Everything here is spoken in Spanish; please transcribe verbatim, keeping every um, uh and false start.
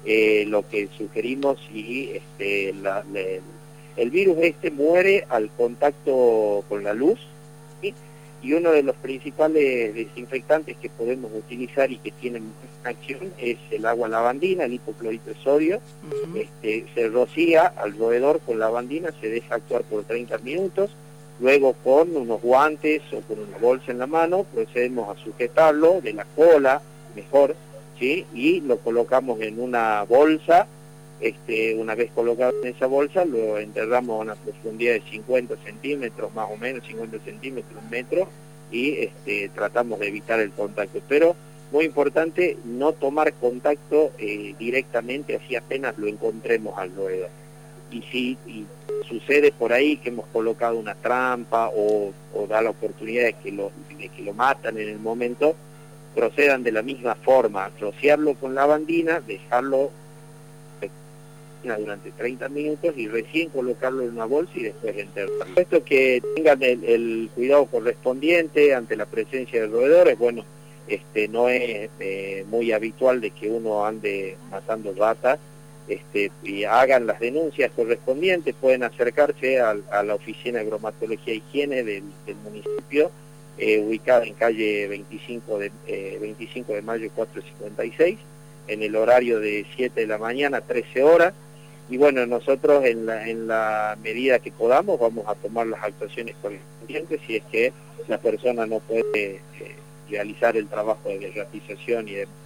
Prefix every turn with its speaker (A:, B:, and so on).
A: eh, lo que sugerimos y este, la, la, el virus este muere al contacto con la luz, ¿sí? Y uno de los principales desinfectantes que podemos utilizar y que tienen acción es el agua lavandina, el hipoclorito de sodio. Uh-huh. este, se rocía al roedor con lavandina, se deja actuar por treinta minutos, luego con unos guantes o con una bolsa en la mano procedemos a sujetarlo de la cola, mejor, ¿sí? Y lo colocamos en una bolsa. Este, una vez colocado en esa bolsa, lo enterramos a una profundidad de cincuenta centímetros, más o menos, cincuenta centímetros, un metro, y este, tratamos de evitar el contacto. Pero, muy importante, no tomar contacto eh, directamente, así apenas lo encontremos al roedor. Y si y sucede por ahí que hemos colocado una trampa o, o da la oportunidad de que, lo, de que lo matan en el momento, procedan de la misma forma, rociarlo con lavandina, dejarlo durante treinta minutos y recién colocarlo en una bolsa y después enterrarlo. Esto que tengan el, el cuidado correspondiente ante la presencia de roedores. Bueno, este no es eh, muy habitual de que uno ande matando ratas, este, y hagan las denuncias correspondientes. Pueden acercarse a, a la oficina de bromatología e higiene del, del municipio, eh, ubicada en calle veinticinco de, eh, veinticinco de mayo cuatrocientos cincuenta y seis, en el horario de siete de la mañana a trece horas. Y bueno, nosotros en la, en la medida que podamos vamos a tomar las actuaciones correspondientes si es que la persona no puede eh, realizar el trabajo de derratización y demás.